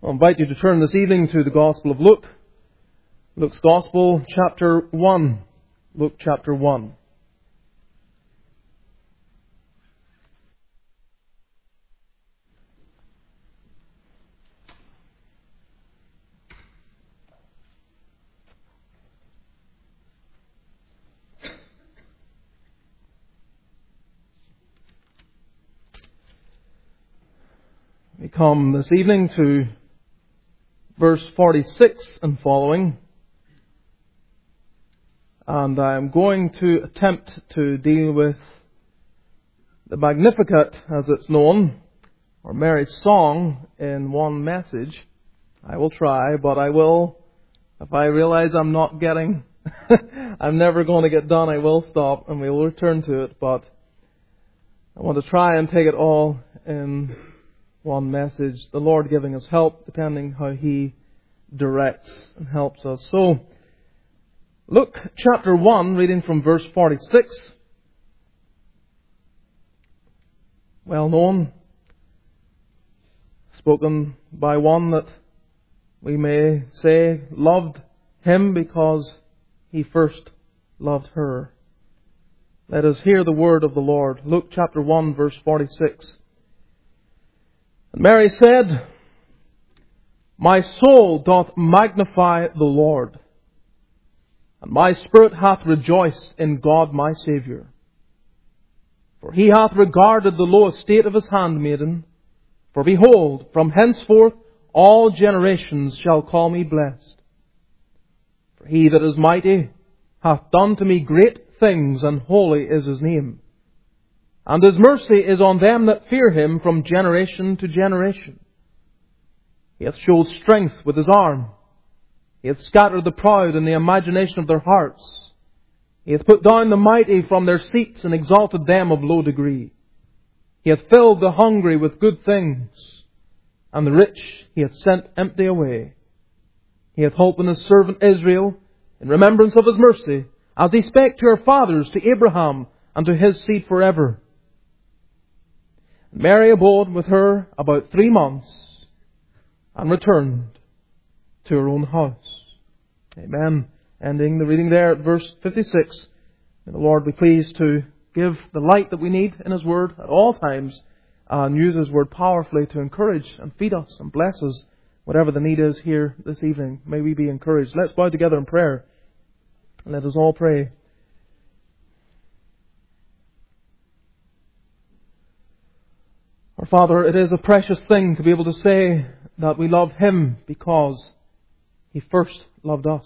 I invite you to turn this evening to the Gospel of Luke. Luke's Gospel, chapter 1. Luke chapter 1. We come this evening to verse 46 and following. And I am going to attempt to deal with the Magnificat, as it's known, or Mary's song, in one message. I will try, but I will, if I realize I'm not getting, I'm never going to get done, I will stop and we will return to it. But I want to try and take it all in one message, the Lord giving us help depending how He directs and helps us. So, Luke chapter 1, reading from verse 46. Well known, spoken by one that we may say loved Him because He first loved her. Let us hear the word of the Lord. Luke chapter 1, verse 46. And Mary said, My soul doth magnify the Lord, and my spirit hath rejoiced in God my Saviour. For He hath regarded the low estate of His handmaiden. For behold, from henceforth all generations shall call me blessed. For He that is mighty hath done to me great things, and holy is His name. And His mercy is on them that fear Him from generation to generation. He hath showed strength with His arm. He hath scattered the proud in the imagination of their hearts. He hath put down the mighty from their seats and exalted them of low degree. He hath filled the hungry with good things, and the rich He hath sent empty away. He hath holpen His servant Israel in remembrance of His mercy, as He spake to our fathers, to Abraham, and to his seed forever. Mary abode with her about 3 months, and returned to her own house. Amen. Ending the reading there at verse 56. May the Lord be pleased to give the light that we need in His Word at all times, and use His Word powerfully to encourage and feed us and bless us, whatever the need is here this evening. May we be encouraged. Let's bow together in prayer. And let us all pray. Our Father, it is a precious thing to be able to say that we love Him because He first loved us.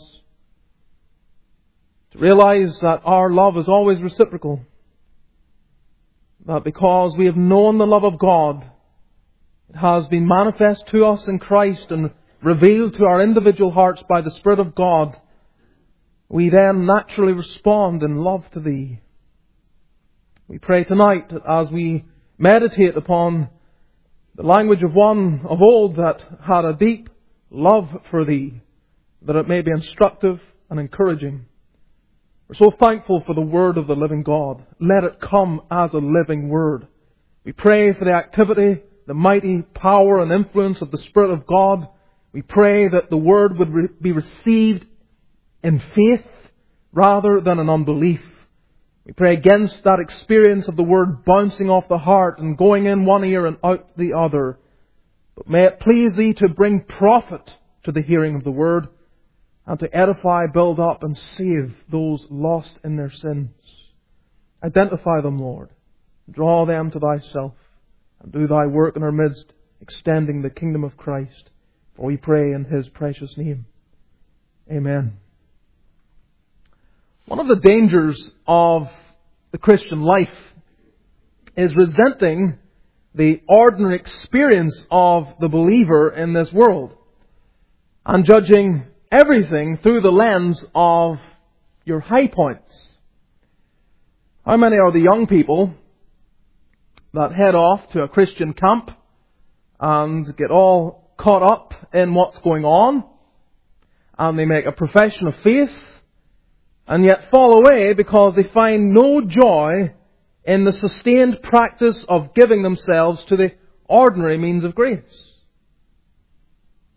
To realize that our love is always reciprocal. That because we have known the love of God, it has been manifest to us in Christ and revealed to our individual hearts by the Spirit of God, we then naturally respond in love to Thee. We pray tonight that as we meditate upon the language of one of old that had a deep love for Thee, that it may be instructive and encouraging. We're so thankful for the Word of the living God. Let it come as a living Word. We pray for the activity, the mighty power and influence of the Spirit of God. We pray that the Word would be received in faith rather than in unbelief. We pray against that experience of the Word bouncing off the heart and going in one ear and out the other. But may it please Thee to bring profit to the hearing of the Word, and to edify, build up, and save those lost in their sins. Identify them, Lord. Draw them to Thyself, and do Thy work in our midst, extending the kingdom of Christ. For we pray in His precious name. Amen. One of the dangers of the Christian life is resenting the ordinary experience of the believer in this world and judging everything through the lens of your high points. How many are the young people that head off to a Christian camp and get all caught up in what's going on, and they make a profession of faith, and yet fall away because they find no joy in the sustained practice of giving themselves to the ordinary means of grace?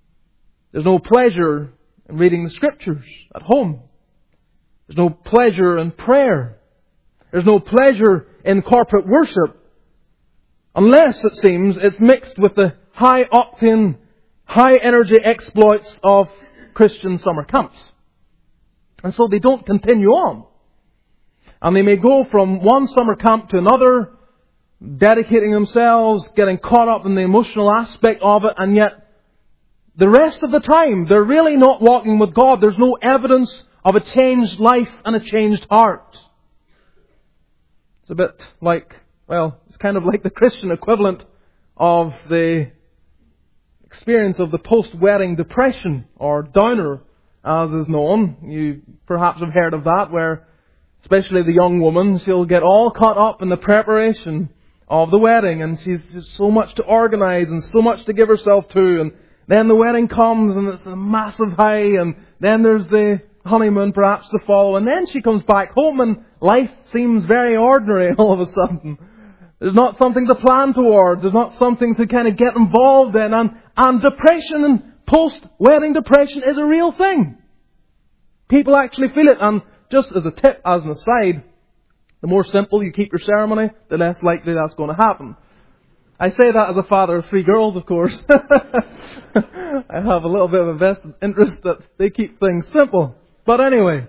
There's no pleasure in reading the Scriptures at home. There's no pleasure in prayer. There's no pleasure in corporate worship unless, it seems, it's mixed with the high-octane, high-energy exploits of Christian summer camps. And so they don't continue on. And they may go from one summer camp to another, dedicating themselves, getting caught up in the emotional aspect of it, and yet the rest of the time they're really not walking with God. There's no evidence of a changed life and a changed heart. It's a bit like, well, it's kind of like the Christian equivalent of the experience of the post-wedding depression, or downer, as is known. You perhaps have heard of that, where especially the young woman, she'll get all caught up in the preparation of the wedding, and she's so much to organise and so much to give herself to, and then the wedding comes and it's a massive high, and then there's the honeymoon perhaps to follow, and then she comes back home and life seems very ordinary all of a sudden. There's not something to plan towards, there's not something to kind of get involved in, and depression and post-wedding depression is a real thing. People actually feel it, and just as a tip, as an aside, the more simple you keep your ceremony, the less likely that's going to happen. I say that as a father of 3 girls, of course. I have a little bit of a vested interest that they keep things simple. But anyway,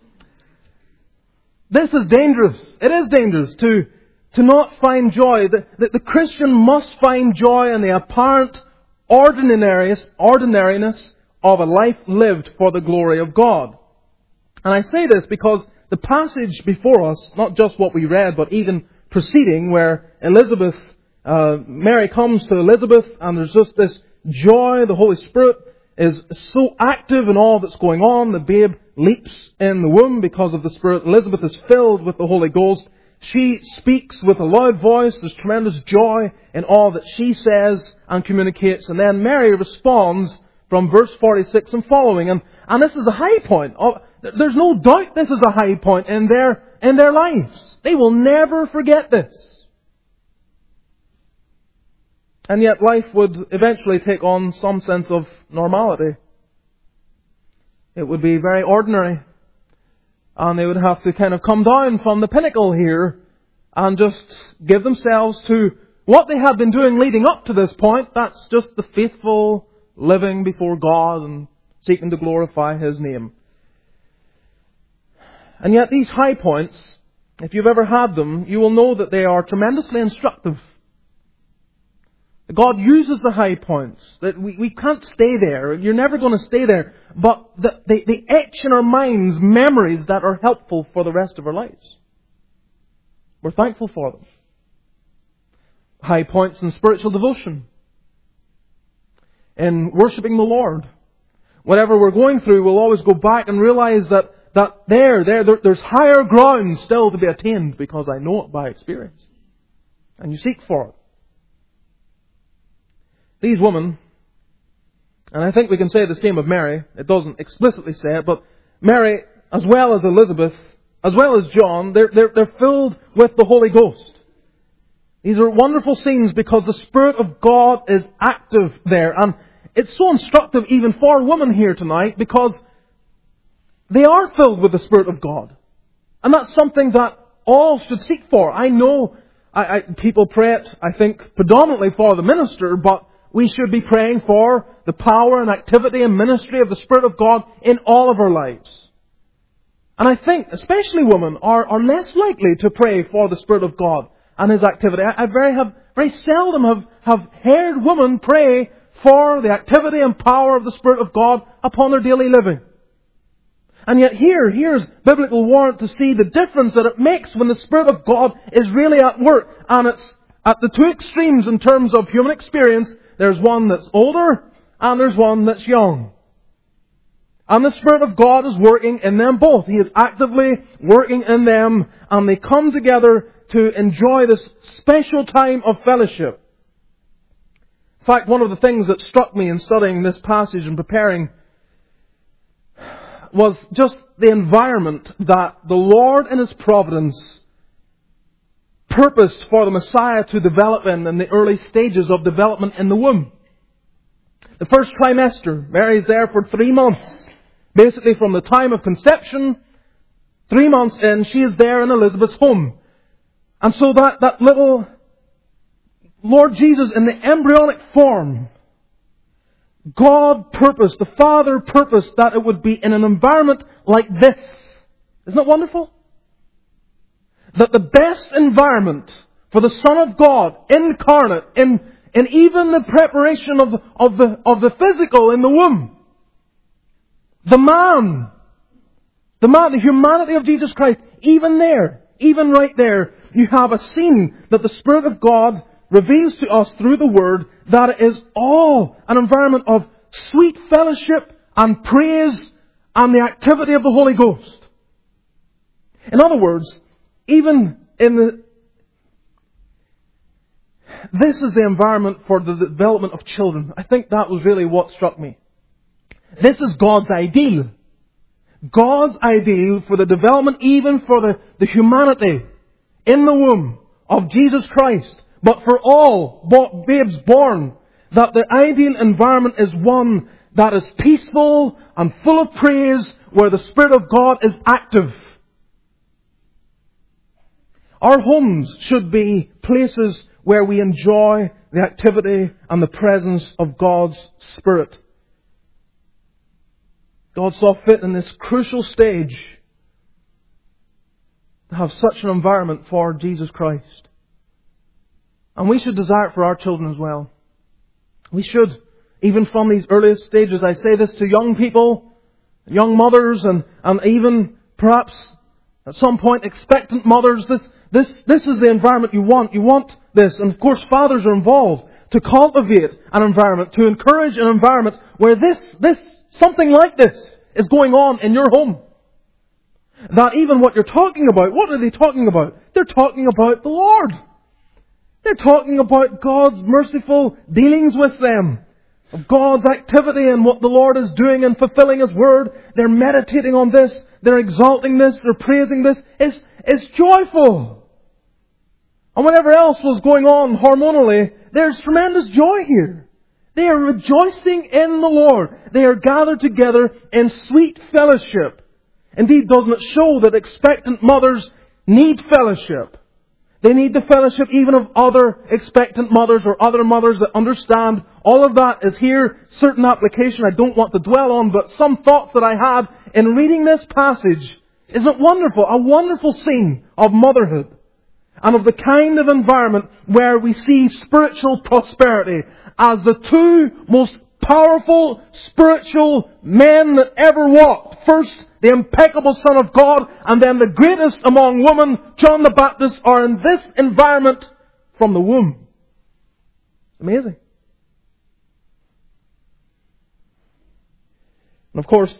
this is dangerous. It is dangerous to not find joy. The Christian must find joy in the apparent ordinariness of a life lived for the glory of God. And I say this because the passage before us, not just what we read, but even preceding, where Mary comes to Elizabeth, and there's just this joy. The Holy Spirit is so active in all that's going on. The babe leaps in the womb because of the Spirit. Elizabeth is filled with the Holy Ghost. She speaks with a loud voice. There's tremendous joy in all that she says and communicates. And then Mary responds from verse 46 and following. And this is the high point. There's no doubt this is a high point in their lives. They will never forget this. And yet life would eventually take on some sense of normality. It would be very ordinary. And they would have to kind of come down from the pinnacle here and just give themselves to what they had been doing leading up to this point. That's just the faithful living before God and seeking to glorify His name. And yet these high points, if you've ever had them, you will know that they are tremendously instructive. God uses the high points. That we can't stay there. You're never going to stay there. But they etch in our minds memories that are helpful for the rest of our lives. We're thankful for them. High points in spiritual devotion. In worshipping the Lord. Whatever we're going through, we'll always go back and realize that there's higher ground still to be attained because I know it by experience. And you seek for it. These women, and I think we can say the same of Mary, it doesn't explicitly say it, but Mary, as well as Elizabeth, as well as John, they're filled with the Holy Ghost. These are wonderful scenes because the Spirit of God is active there. And it's so instructive even for women here tonight because they are filled with the Spirit of God. And that's something that all should seek for. I know people pray it, I think, predominantly for the minister, but we should be praying for the power and activity and ministry of the Spirit of God in all of our lives. And I think, especially women, are less likely to pray for the Spirit of God and His activity. I very seldom have heard women pray for the activity and power of the Spirit of God upon their daily living. And yet here's biblical warrant to see the difference that it makes when the Spirit of God is really at work. And it's at the two extremes in terms of human experience. There's one that's older and there's one that's young. And the Spirit of God is working in them both. He is actively working in them, and they come together to enjoy this special time of fellowship. In fact, one of the things that struck me in studying this passage and preparing was just the environment that the Lord in His providence purposed for the Messiah to develop in the early stages of development in the womb. The first trimester, Mary's there for 3 months. Basically from the time of conception, 3 months in, she is there in Elizabeth's home. And so that little Lord Jesus in the embryonic form, God purposed, the Father purposed that it would be in an environment like this. Isn't that wonderful? That the best environment for the Son of God, incarnate, in even the preparation of the physical in the womb, the humanity of Jesus Christ, even there, even right there, you have a scene that the Spirit of God reveals to us through the Word that it is all an environment of sweet fellowship and praise and the activity of the Holy Ghost. In other words, even this is the environment for the development of children. I think that was really what struck me. This is God's ideal. God's ideal for the development, even for the humanity in the womb of Jesus Christ. But for all babes born, that the ideal environment is one that is peaceful and full of praise, where the Spirit of God is active. Our homes should be places where we enjoy the activity and the presence of God's Spirit. God saw fit in this crucial stage to have such an environment for Jesus Christ. And we should desire it for our children as well. We should, even from these earliest stages. I say this to young people, young mothers, and even perhaps at some point expectant mothers. This is the environment you want. You want this. And of course fathers are involved to cultivate an environment, to encourage an environment where something like this is going on in your home. That even what you're talking about, what are they talking about? They're talking about the Lord. They're talking about God's merciful dealings with them, of God's activity and what the Lord is doing and fulfilling His Word. They're meditating on this. They're exalting this. They're praising this. It's joyful. And whatever else was going on hormonally, there's tremendous joy here. They are rejoicing in the Lord. They are gathered together in sweet fellowship. Indeed, doesn't it show that expectant mothers need fellowship? They need the fellowship even of other expectant mothers or other mothers that understand. All of that is here. Certain application I don't want to dwell on, but some thoughts that I had in reading this passage. Isn't it wonderful? A wonderful scene of motherhood and of the kind of environment where we see spiritual prosperity as the two most powerful spiritual men that ever walked. First, the impeccable Son of God, and then the greatest among women, John the Baptist, are in this environment from the womb. Amazing. And of course,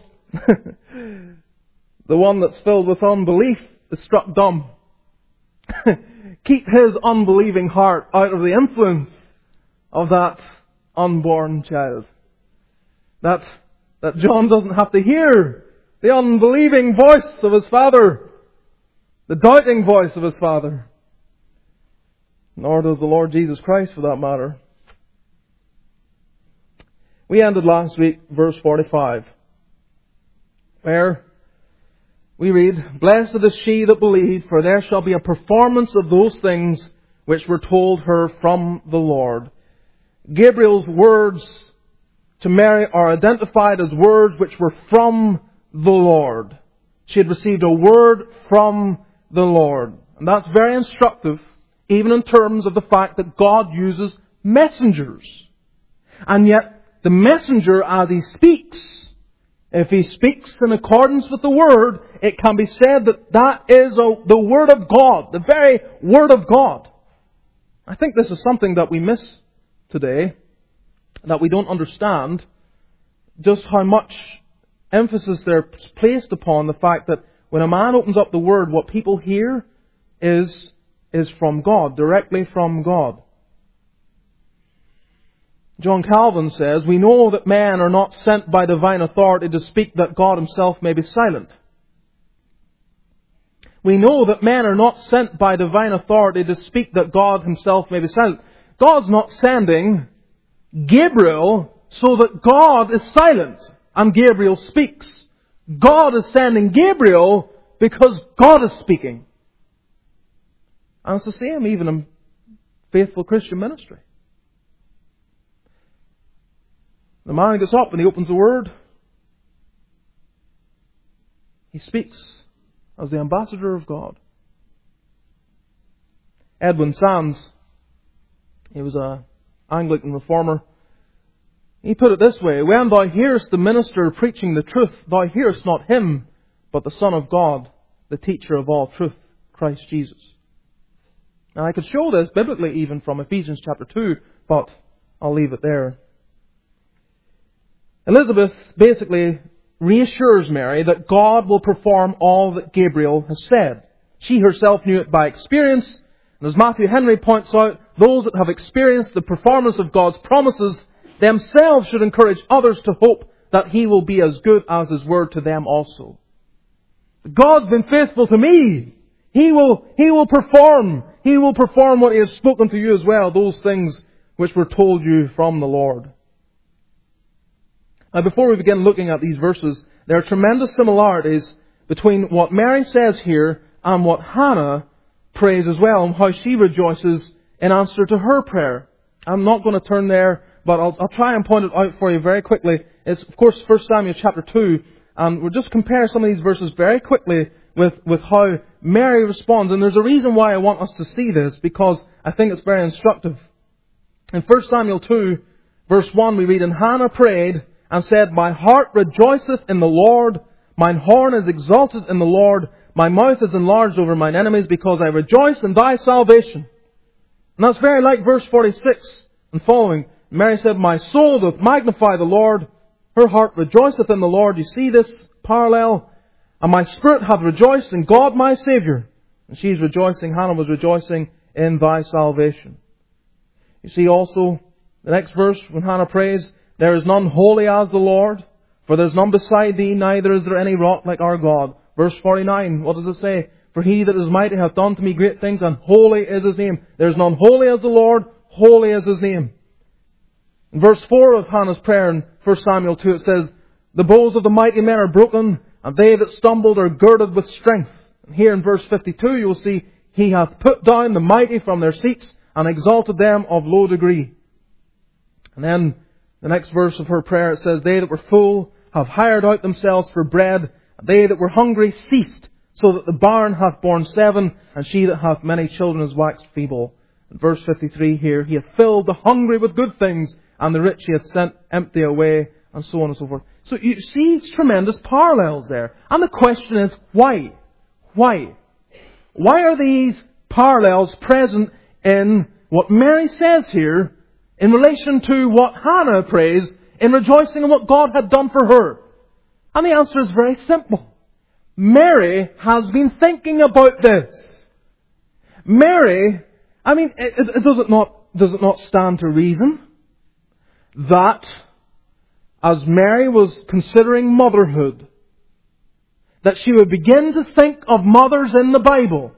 the one that's filled with unbelief is struck dumb. Keep his unbelieving heart out of the influence of that unborn child. That John doesn't have to hear the unbelieving voice of his father, the doubting voice of his father. Nor does the Lord Jesus Christ, for that matter. We ended last week, verse 45, where we read, "Blessed is she that believed, for there shall be a performance of those things which were told her from the Lord." Gabriel's words to Mary are identified as words which were from the Lord. She had received a word from the Lord. And that's very instructive, even in terms of the fact that God uses messengers. And yet, the messenger, as he speaks, if he speaks in accordance with the Word, it can be said that is the Word of God, the very Word of God. I think this is something that we miss today, that we don't understand just how much emphasis there is placed upon the fact that when a man opens up the Word, what people hear is from God, directly from God. John Calvin says, "We know that men are not sent by divine authority to speak that God Himself may be silent." We know that men are not sent by divine authority to speak that God Himself may be silent. God's not sending Gabriel so that God is silent and Gabriel speaks. God is sending Gabriel because God is speaking. And it's the same even in faithful Christian ministry. The man gets up and he opens the Word. He speaks as the ambassador of God. Edwin Sands, he was an Anglican reformer. He put it this way: when thou hearest the minister preaching the truth, thou hearest not him, but the Son of God, the teacher of all truth, Christ Jesus. Now I could show this biblically even from Ephesians chapter 2, but I'll leave it there. Elizabeth basically reassures Mary that God will perform all that Gabriel has said. She herself knew it by experience, and as Matthew Henry points out, those that have experienced the performance of God's promises themselves should encourage others to hope that He will be as good as His word to them also. God's been faithful to me. He will perform. He will perform what He has spoken to you as well, those things which were told you from the Lord. Now, before we begin looking at these verses, there are tremendous similarities between what Mary says here and what Hannah prays as well, and how she rejoices in answer to her prayer. I'm not going to turn there, but I'll try and point it out for you very quickly. It's, of course, 1 Samuel chapter 2, and we'll just compare some of these verses very quickly with how Mary responds. And there's a reason why I want us to see this, because I think it's very instructive. In 1 Samuel 2, verse 1, we read, "And Hannah prayed and said, My heart rejoiceth in the Lord, mine horn is exalted in the Lord, my mouth is enlarged over mine enemies, because I rejoice in thy salvation." And that's very like verse 46 and following. Mary said, "My soul doth magnify the Lord, her heart rejoiceth in the Lord." You see this parallel? "And my spirit hath rejoiced in God my Saviour." And she's rejoicing, Hannah was rejoicing in thy salvation. You see also the next verse when Hannah prays, "There is none holy as the Lord, for there is none beside thee, neither is there any rock like our God." Verse 49, what does it say? "For he that is mighty hath done to me great things, and holy is His name." There is none holy as the Lord, holy is His name. In verse 4 of Hannah's prayer in 1 Samuel 2, it says, "The bows of the mighty men are broken, and they that stumbled are girded with strength." And here in verse 52, you will see, "He hath put down the mighty from their seats, and exalted them of low degree." And then the next verse of her prayer, it says, "They that were full have hired out themselves for bread, and they that were hungry ceased, so that the barn hath borne 7, and she that hath many children is waxed feeble." In verse 53 here, "He hath filled the hungry with good things, and the rich He hath sent empty away," and so on and so forth. So you see tremendous parallels there. And the question is, why? Why? Why are these parallels present in what Mary says here in relation to what Hannah prays in rejoicing in what God had done for her? And the answer is very simple. Mary has been thinking about this. Mary, does it not stand to reason that as Mary was considering motherhood, that she would begin to think of mothers in the Bible?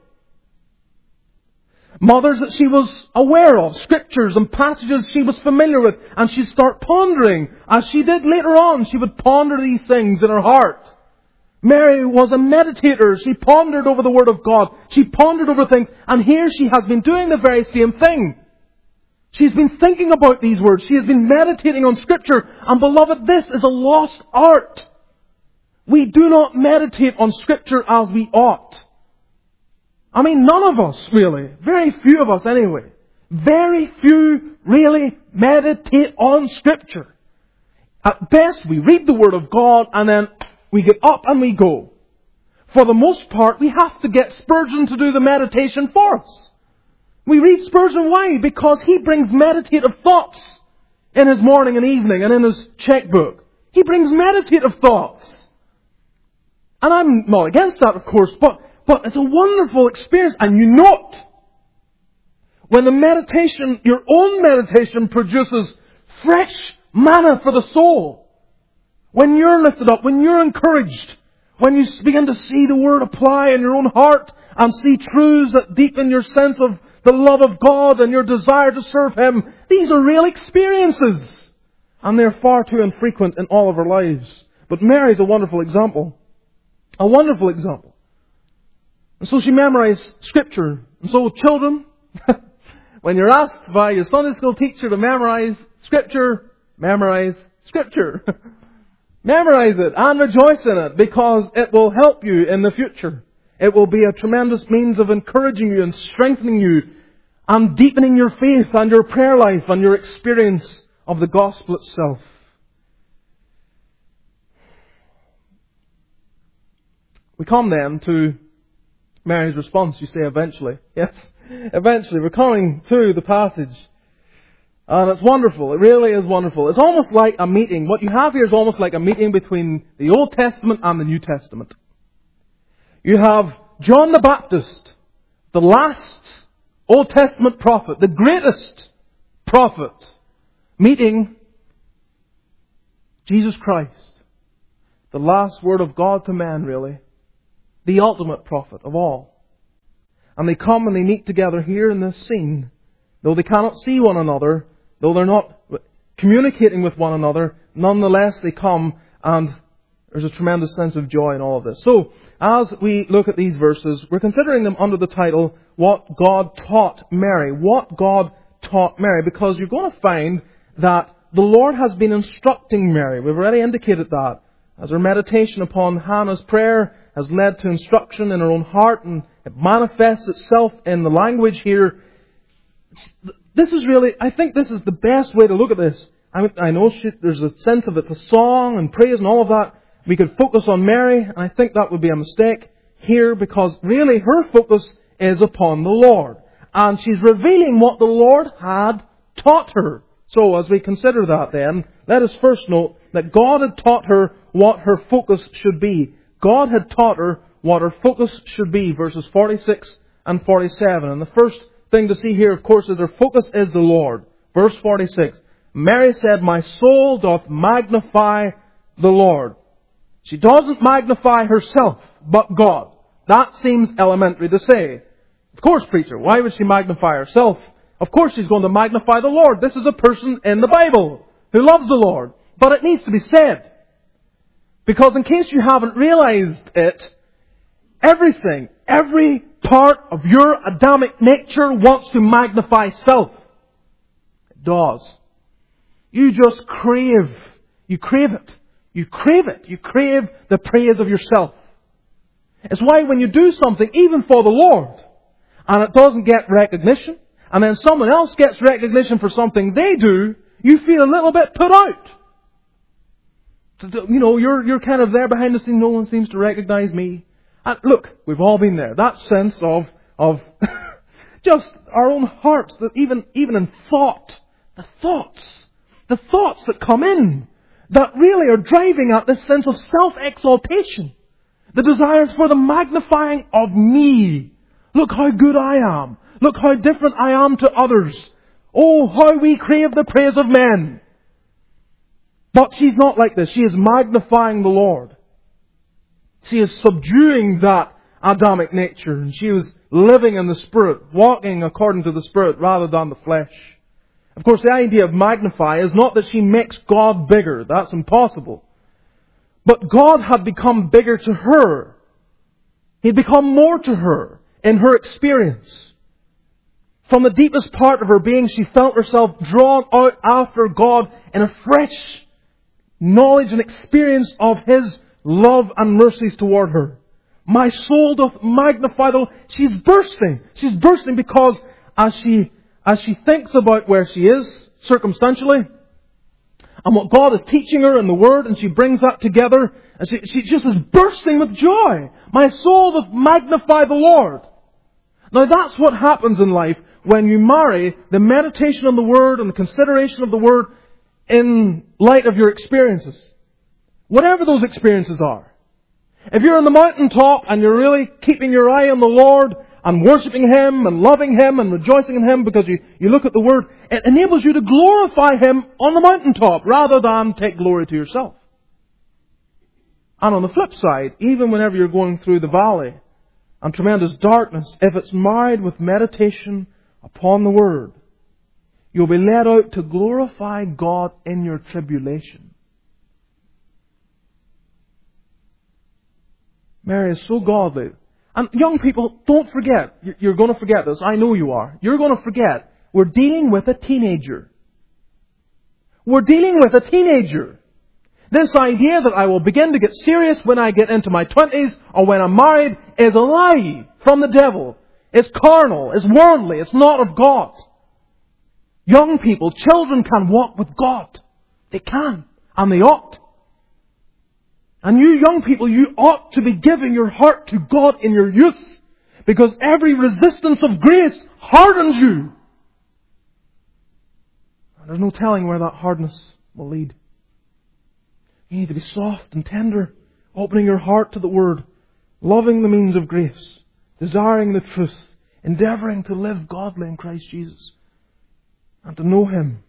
Mothers that she was aware of, scriptures and passages she was familiar with, and she'd start pondering. As she did later on, she would ponder these things in her heart. Mary was a meditator. She pondered over the Word of God. She pondered over things, and here she has been doing the very same thing. She's been thinking about these words. She has been meditating on Scripture. And beloved, this is a lost art. We do not meditate on Scripture as we ought. None of us really. Very few of us anyway. Very few really meditate on Scripture. At best, we read the Word of God and then we get up and we go. For the most part, we have to get Spurgeon to do the meditation for us. We read Spurgeon. Why? Because he brings meditative thoughts in his morning and evening and in his checkbook. He brings meditative thoughts. And I'm not against that, of course, but it's a wonderful experience. And you know it. When the meditation, your own meditation, produces fresh manna for the soul. When you're lifted up, when you're encouraged, when you begin to see the Word apply in your own heart and see truths that deepen your sense of the love of God and your desire to serve Him. These are real experiences. And they're far too infrequent in all of our lives. But Mary's a wonderful example. A wonderful example. And so she memorized Scripture. And so children, when you're asked by your Sunday school teacher to memorize Scripture, memorize Scripture. Memorize it and rejoice in it, because it will help you in the future. It will be a tremendous means of encouraging you and strengthening you and deepening your faith and your prayer life and your experience of the gospel itself. We come then to Mary's response, you say, eventually. Yes, eventually. We're coming to the passage. And it's wonderful. It really is wonderful. It's almost like a meeting. What you have here is almost like a meeting between the Old Testament and the New Testament. You have John the Baptist, the last Old Testament prophet, the greatest prophet, meeting Jesus Christ, the last word of God to man, really, the ultimate prophet of all. And they come and they meet together here in this scene. Though they cannot see one another, though they're not communicating with one another, nonetheless they come, and there's a tremendous sense of joy in all of this. So, as we look at these verses, we're considering them under the title, What God Taught Mary. What God Taught Mary. Because you're going to find that the Lord has been instructing Mary. We've already indicated that. As her meditation upon Hannah's prayer has led to instruction in her own heart, and it manifests itself in the language here. This is really, I think this is the best way to look at this. I know there's a sense of it's a song and praise and all of that. We could focus on Mary, and I think that would be a mistake here, because really her focus is upon the Lord. And she's revealing what the Lord had taught her. So as we consider that then, let us first note that God had taught her what her focus should be. God had taught her what her focus should be, verses 46 and 47. And the first thing to see here, of course, is her focus is the Lord. Verse 46, Mary said, My soul doth magnify the Lord. She doesn't magnify herself, but God. That seems elementary to say. Of course, preacher, why would she magnify herself? Of course she's going to magnify the Lord. This is a person in the Bible who loves the Lord. But it needs to be said. Because in case you haven't realized it, every part of your Adamic nature wants to magnify self. It does. You just crave. You crave it. You crave it. You crave the praise of yourself. It's why when you do something, even for the Lord, and it doesn't get recognition, and then someone else gets recognition for something they do, you feel a little bit put out. You know, you're kind of there behind the scene, no one seems to recognize me. And look, we've all been there. That sense of just our own hearts, that even in thought, the thoughts that come in, that really are driving at this sense of self-exaltation. The desires for the magnifying of me. Look how good I am. Look how different I am to others. Oh, how we crave the praise of men. But she's not like this. She is magnifying the Lord. She is subduing that Adamic nature. And she was living in the Spirit, walking according to the Spirit rather than the flesh. Of course, the idea of magnify is not that she makes God bigger. That's impossible. But God had become bigger to her. He'd become more to her in her experience. From the deepest part of her being, she felt herself drawn out after God in a fresh knowledge and experience of His love and mercies toward her. My soul doth magnify the Lord. She's bursting. She's bursting because as she thinks about where she is circumstantially and what God is teaching her in the Word, and she brings that together, and she just is bursting with joy. My soul doth magnify the Lord. Now that's what happens in life when you marry the meditation on the Word and the consideration of the Word in light of your experiences. Whatever those experiences are. If you're on the mountaintop and you're really keeping your eye on the Lord and worshipping Him and loving Him and rejoicing in Him because you look at the Word, it enables you to glorify Him on the mountaintop rather than take glory to yourself. And on the flip side, even whenever you're going through the valley and tremendous darkness, if it's married with meditation upon the Word, You'll be led out to glorify God in your tribulation. Mary is so godly. And young people, don't forget. You're going to forget this. I know you are. You're going to forget. We're dealing with a teenager. We're dealing with a teenager. This idea that I will begin to get serious when I get into my 20s or when I'm married is a lie from the devil. It's carnal. It's worldly. It's not of God. Young people, children can walk with God. They can. And they ought. And you young people, you ought to be giving your heart to God in your youth. Because every resistance of grace hardens you. And there's no telling where that hardness will lead. You need to be soft and tender, opening your heart to the Word, loving the means of grace, desiring the truth, endeavouring to live godly in Christ Jesus, and to know Him.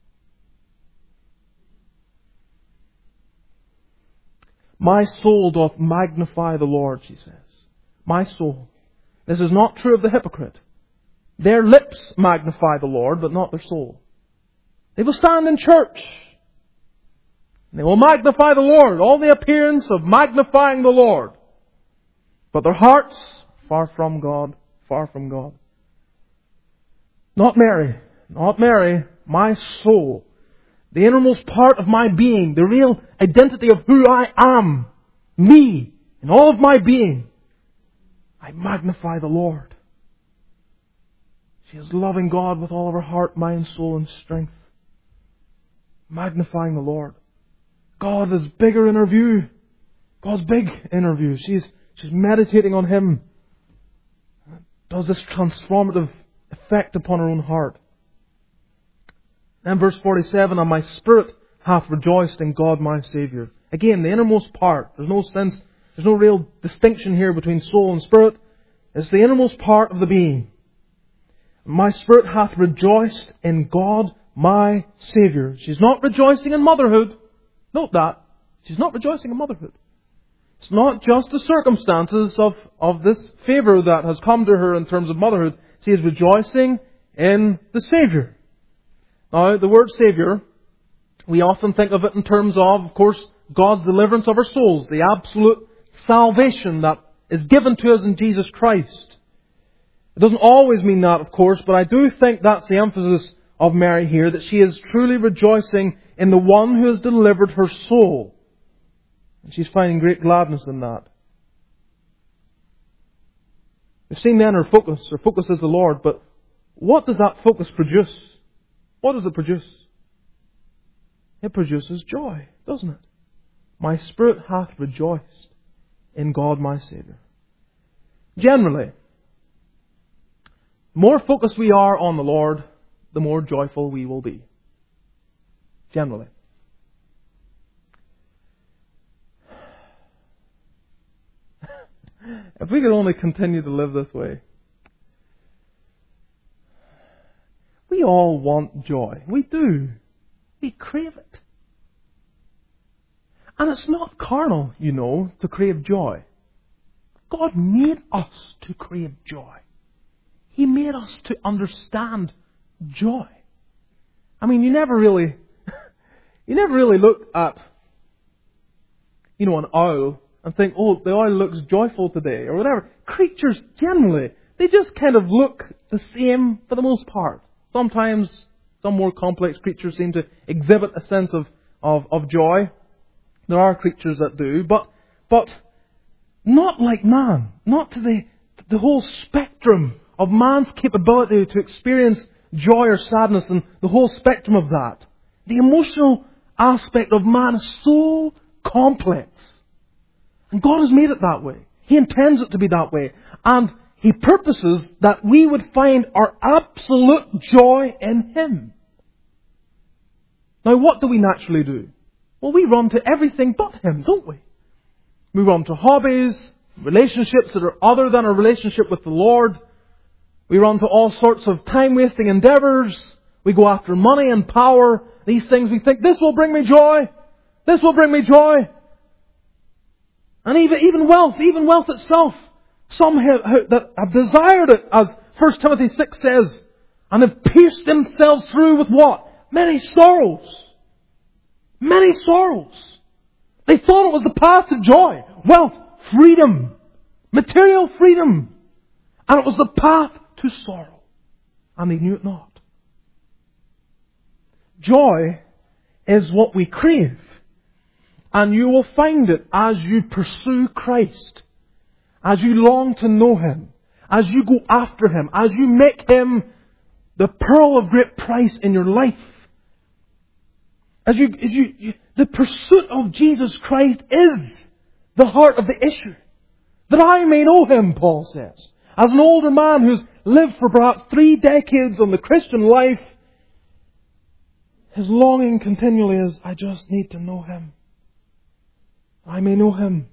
My soul doth magnify the Lord, she says. My soul. This is not true of the hypocrite. Their lips magnify the Lord, but not their soul. They will stand in church. And they will magnify the Lord. All the appearance of magnifying the Lord. But their hearts, far from God. Far from God. Not Mary. Not Mary. My soul. The innermost part of my being. The real identity of who I am. Me. In all of my being. I magnify the Lord. She is loving God with all of her heart, mind, soul, and strength. Magnifying the Lord. God is bigger in her view. God's big in her view. She's meditating on Him. It does this transformative effect upon her own heart. Then verse 47, and my spirit hath rejoiced in God my Saviour. Again, the innermost part. There's no real distinction here between soul and spirit. It's the innermost part of the being. My spirit hath rejoiced in God my Saviour. She's not rejoicing in motherhood. Note that. She's not rejoicing in motherhood. It's not just the circumstances of this favour that has come to her in terms of motherhood. She is rejoicing in the Saviour. Now, the word Saviour, we often think of it in terms of course, God's deliverance of our souls. The absolute salvation that is given to us in Jesus Christ. It doesn't always mean that, of course, but I do think that's the emphasis of Mary here, that she is truly rejoicing in the one who has delivered her soul. And she's finding great gladness in that. We've seen then her focus. Her focus is the Lord, but what does that focus produce? What does it produce? It produces joy, doesn't it? My spirit hath rejoiced in God my Saviour. Generally, the more focused we are on the Lord, the more joyful we will be. Generally. If we could only continue to live this way. We all want joy. We do. We crave it. And it's not carnal, to crave joy. God made us to crave joy. He made us to understand joy. I mean, you never really look at, an owl and think, oh, the owl looks joyful today, or whatever. Creatures, generally, they just kind of look the same for the most part. Sometimes some more complex creatures seem to exhibit a sense of joy. There are creatures that do, but not like man. Not to the whole spectrum of man's capability to experience joy or sadness and the whole spectrum of that. The emotional aspect of man is so complex. And God has made it that way. He intends it to be that way. And He purposes that we would find our absolute joy in Him. Now, what do we naturally do? Well, we run to everything but Him, don't we? We run to hobbies, relationships that are other than our relationship with the Lord. We run to all sorts of time-wasting endeavours. We go after money and power. These things we think, this will bring me joy. This will bring me joy. And even wealth itself. Some that have desired it, as 1 Timothy 6 says, and have pierced themselves through with what? Many sorrows. Many sorrows. They thought it was the path to joy, wealth, freedom, material freedom. And it was the path to sorrow. And they knew it not. Joy is what we crave. And you will find it as you pursue Christ. As you long to know Him. As you go after Him. As you make Him the pearl of great price in your life. The pursuit of Jesus Christ is the heart of the issue. That I may know Him, Paul says. As an older man who's lived for perhaps 3 decades on the Christian life, his longing continually is, I just need to know Him. I may know Him.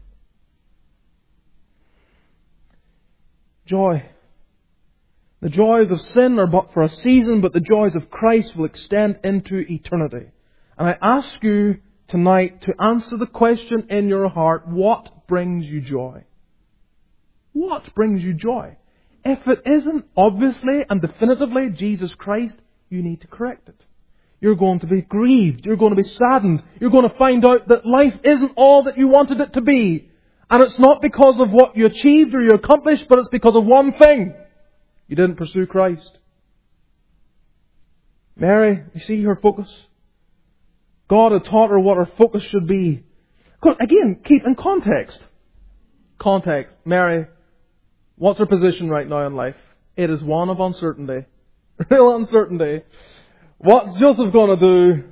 Joy. The joys of sin are but for a season, but the joys of Christ will extend into eternity. And I ask you tonight to answer the question in your heart, what brings you joy? What brings you joy? If it isn't obviously and definitively Jesus Christ, you need to correct it. You're going to be grieved. You're going to be saddened. You're going to find out that life isn't all that you wanted it to be. And it's not because of what you achieved or you accomplished, but it's because of one thing. You didn't pursue Christ. Mary, you see her focus? God had taught her what her focus should be. Again, keep in context. Context. Mary, what's her position right now in life? It is one of uncertainty. Real uncertainty. What's Joseph going to do?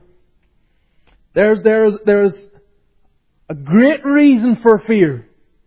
There's a great reason for fear.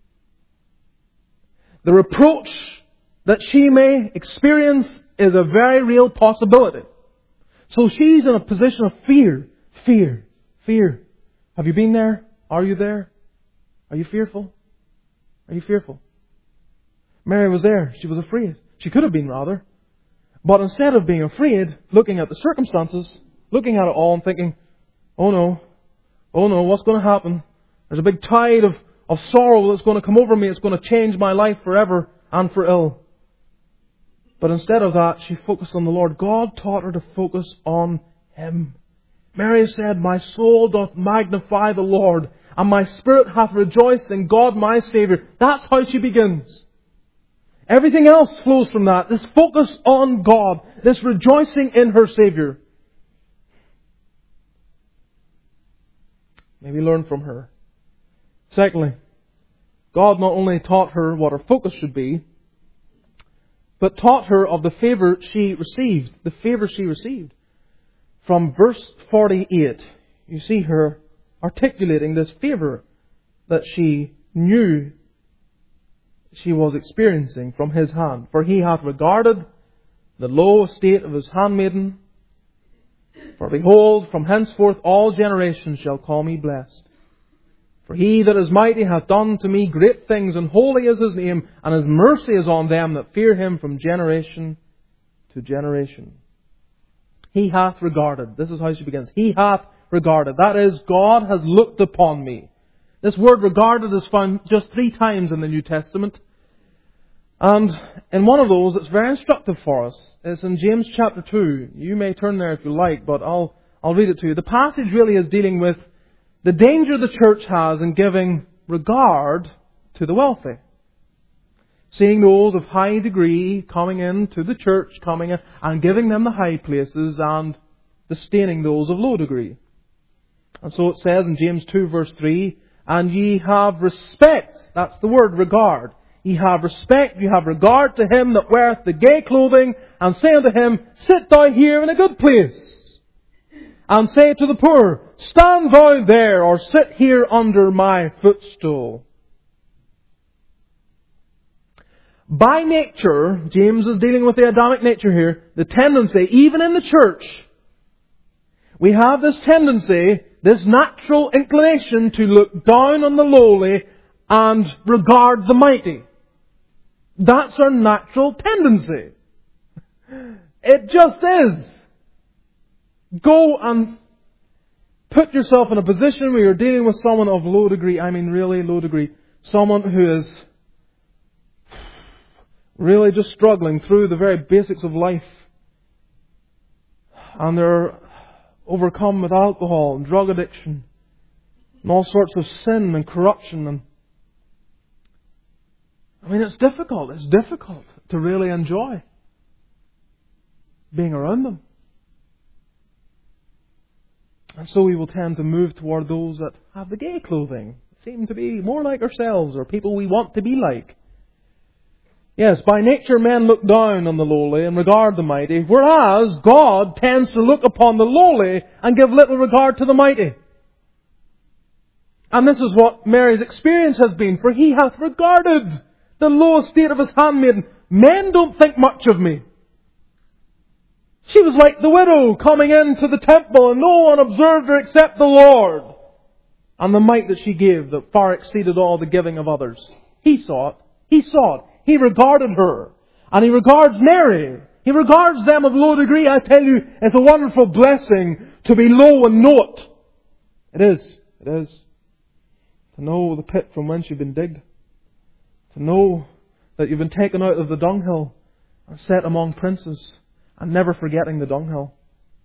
The reproach that she may experience is a very real possibility. So she's in a position of fear. Fear. Fear. Have you been there? Are you there? Are you fearful? Are you fearful? Mary was there. She was afraid. She could have been, rather. But instead of being afraid, looking at the circumstances, looking at it all and thinking, oh no, what's going to happen? There's a big tide of sorrow that's going to come over me. It's going to change my life forever and for ill. But instead of that, she focused on the Lord. God taught her to focus on Him. Mary said, my soul doth magnify the Lord, and my spirit hath rejoiced in God my Saviour. That's how she begins. Everything else flows from that. This focus on God. This rejoicing in her Saviour. Maybe learn from her. Secondly, God not only taught her what her focus should be, but taught her of the favour she received. The favour she received. From verse 48, you see her articulating this favour that she knew she was experiencing from His hand. For He hath regarded the low estate of His handmaiden. For behold, from henceforth all generations shall call me blessed. For He that is mighty hath done to me great things, and holy is His name, and His mercy is on them that fear Him from generation to generation. He hath regarded. This is how she begins. He hath regarded. That is, God has looked upon me. This word regarded is found just 3 times in the New Testament. And in one of those, it's very instructive for us. It's in James chapter 2. You may turn there if you like, but I'll read it to you. The passage really is dealing with the danger the church has in giving regard to the wealthy. Seeing those of high degree coming into the church, coming in and giving them the high places, and disdaining those of low degree. And so it says in James 2 verse 3, and ye have respect. That's the word, regard. Ye have respect, you have regard to him that weareth the gay clothing, and say unto him, sit thou here in a good place. And say to the poor, stand thou there, or sit here under my footstool. By nature, James is dealing with the Adamic nature here, the tendency, even in the church, we have this tendency, this natural inclination to look down on the lowly and regard the mighty. That's our natural tendency. It just is. Go and put yourself in a position where you're dealing with someone of low degree, I mean really low degree, someone who is really just struggling through the very basics of life. And they're overcome with alcohol and drug addiction and all sorts of sin and corruption. And I mean, it's difficult. It's difficult to really enjoy being around them. And so we will tend to move toward those that have the gay clothing, seem to be more like ourselves, or people we want to be like. Yes, by nature men look down on the lowly and regard the mighty, whereas God tends to look upon the lowly and give little regard to the mighty. And this is what Mary's experience has been, for He hath regarded the low estate of His handmaiden. Men don't think much of me. She was like the widow coming into the temple, and no one observed her except the Lord. And the mite that she gave that far exceeded all the giving of others. He saw it. He saw it. He regarded her. And He regards Mary. He regards them of low degree. I tell you, it's a wonderful blessing to be low and know it. It is. It is. To know the pit from whence you've been digged. To know that you've been taken out of the dunghill and set among princes, and never forgetting the dunghill.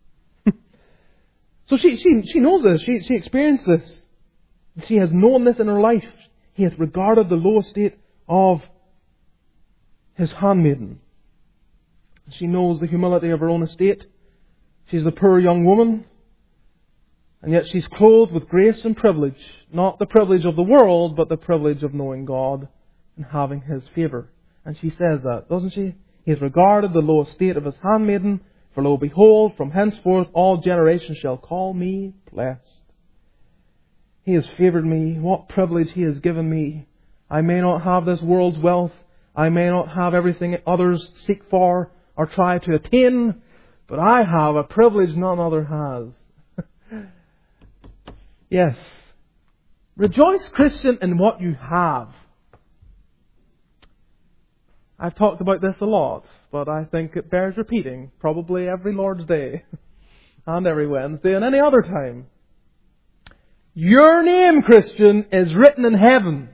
So she knows this. She experienced this. She has known this in her life. He hath regarded the low estate of His handmaiden. She knows the humility of her own estate. She's a poor young woman. And yet she's clothed with grace and privilege. Not the privilege of the world, but the privilege of knowing God and having His favour. And she says that, doesn't she? He has regarded the low estate of His handmaiden. For lo, behold, from henceforth all generations shall call me blessed. He has favoured me. What privilege He has given me. I may not have this world's wealth. I may not have everything others seek for or try to attain. But I have a privilege none other has. Yes. Rejoice, Christian, in what you have. I've talked about this a lot, but I think it bears repeating, probably every Lord's Day and every Wednesday and any other time. Your name, Christian, is written in heaven.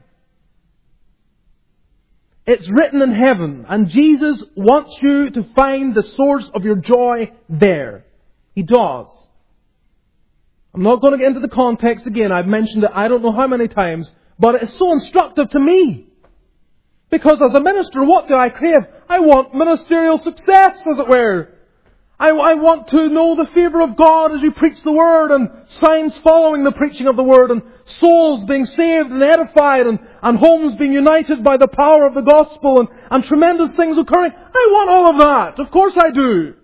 It's written in heaven, and Jesus wants you to find the source of your joy there. He does. I'm not going to get into the context again. I've mentioned it I don't know how many times, but it is so instructive to me. Because as a minister, what do I crave? I want ministerial success, as it were. I want to know the favour of God as you preach the Word, and signs following the preaching of the Word, and souls being saved and edified, and homes being united by the power of the gospel, and tremendous things occurring. I want all of that. Of course I do.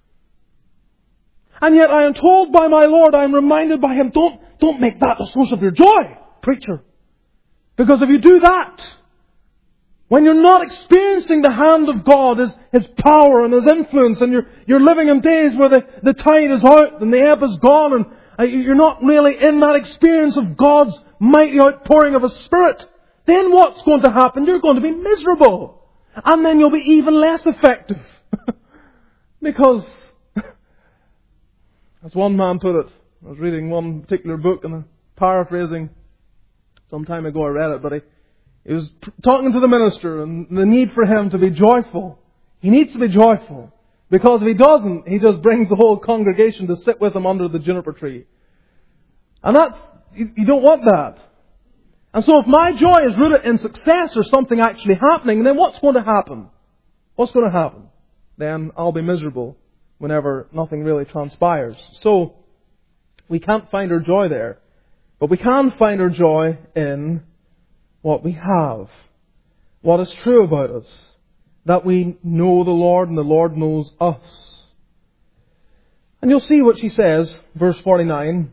And yet I am told by my Lord, I am reminded by Him, don't make that the source of your joy, preacher. Because if you do that, when you're not experiencing the hand of God, His power and His influence, and you're living in days where the tide is out and the ebb is gone, and you're not really in that experience of God's mighty outpouring of His Spirit, then what's going to happen? You're going to be miserable. And then you'll be even less effective. Because, as one man put it, I was reading one particular book and paraphrasing some time ago, I read it, but he was talking to the minister and the need for him to be joyful. He needs to be joyful. Because if he doesn't, he just brings the whole congregation to sit with him under the juniper tree. And you don't want that. And so if my joy is rooted in success or something actually happening, then what's going to happen? What's going to happen? Then I'll be miserable whenever nothing really transpires. So, we can't find our joy there. But we can find our joy in what we have. What is true about us. That we know the Lord and the Lord knows us. And you'll see what she says, verse 49.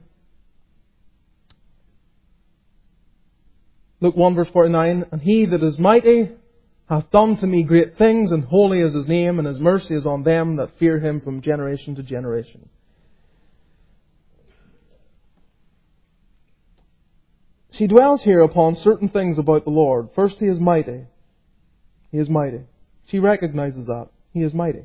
Luke 1 verse 49. And He that is mighty hath done to me great things, and holy is His name, and His mercy is on them that fear Him from generation to generation. She dwells here upon certain things about the Lord. First, He is mighty. He is mighty. She recognizes that. He is mighty.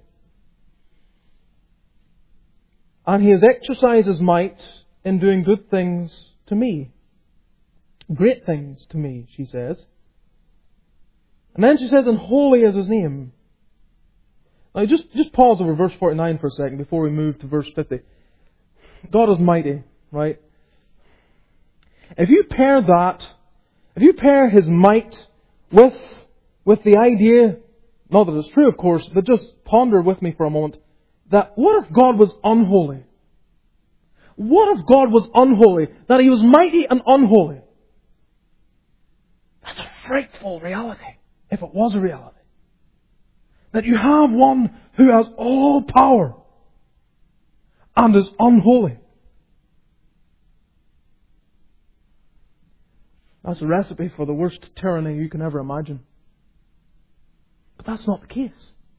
And He has exercised His might in doing good things to me. Great things to me, she says. And then she says, and holy is His name. Now just pause over verse 49 for a second before we move to verse 50. God is mighty, right? If you pair His might with the idea, not that it's true of course, but just ponder with me for a moment, that what if God was unholy? What if God was unholy? That He was mighty and unholy? That's a frightful reality, if it was a reality. That you have one who has all power and is unholy. That's a recipe for the worst tyranny you can ever imagine. But that's not the case.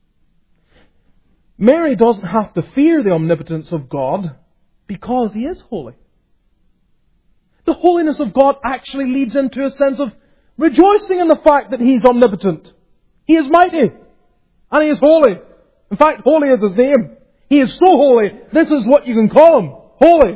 Mary doesn't have to fear the omnipotence of God because He is holy. The holiness of God actually leads into a sense of rejoicing in the fact that He's omnipotent. He is mighty. And He is holy. In fact, holy is His name. He is so holy, this is what you can call Him. Holy.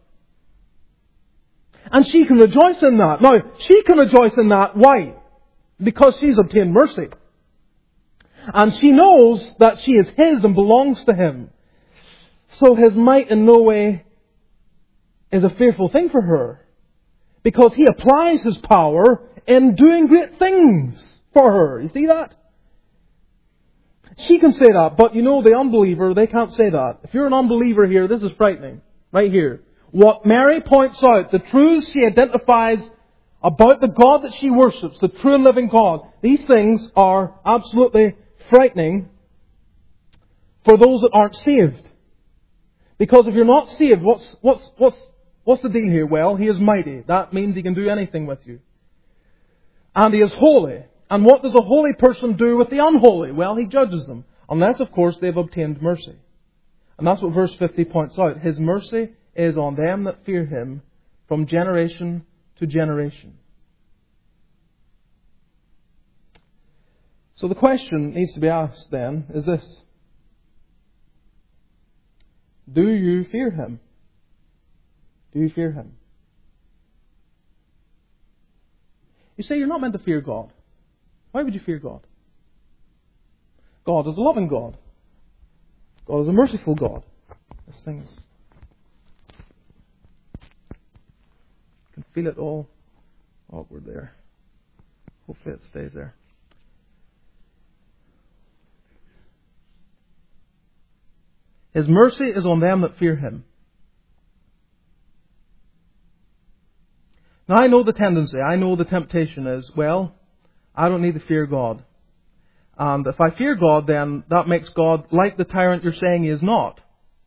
And she can rejoice in that. Now, she can rejoice in that. Why? Because she's obtained mercy. And she knows that she is His and belongs to Him. So His might in no way is a fearful thing for her. Because He applies His power in doing great things for her. You see that? She can say that, but the unbeliever, they can't say that. If you're an unbeliever here, this is frightening. Right here. What Mary points out, the truths she identifies about the God that she worships, the true and living God, these things are absolutely frightening for those that aren't saved. Because if you're not saved, what's the deal here? Well, He is mighty. That means He can do anything with you. And He is holy. And what does a holy person do with the unholy? Well, He judges them. Unless, of course, they've obtained mercy. And that's what verse 50 points out. His mercy is on them that fear Him from generation to generation. So the question needs to be asked then is this. Do you fear Him? Do you fear Him? You say you're not meant to fear God. Why would you fear God? God is a loving God. God is a merciful God. These things. You can feel it all awkward there. Hopefully it stays there. His mercy is on them that fear Him. Now I know the tendency, I know the temptation is, well, I don't need to fear God. And if I fear God, then that makes God like the tyrant you're saying He is not.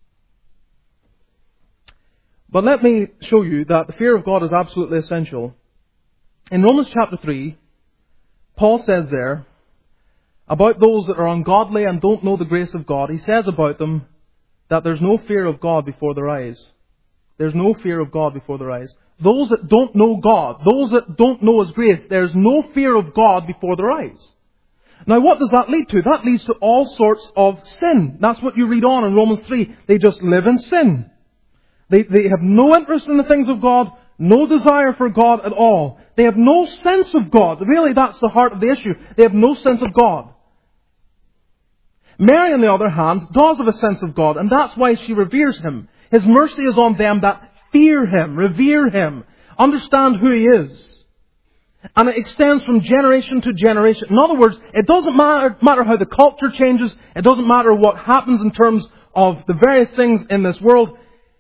But let me show you that the fear of God is absolutely essential. In Romans chapter 3, Paul says there, about those that are ungodly and don't know the grace of God, he says about them that there's no fear of God before their eyes. There's no fear of God before their eyes. Those that don't know God, those that don't know His grace, there's no fear of God before their eyes. Now what does that lead to? That leads to all sorts of sin. That's what you read on in Romans 3. They just live in sin. They have no interest in the things of God, no desire for God at all. They have no sense of God. Really, that's the heart of the issue. They have no sense of God. Mary, on the other hand, does have a sense of God, and that's why she reveres Him. His mercy is on them that fear Him, revere Him, understand who He is. And it extends from generation to generation. In other words, it doesn't matter how the culture changes. It doesn't matter what happens in terms of the various things in this world.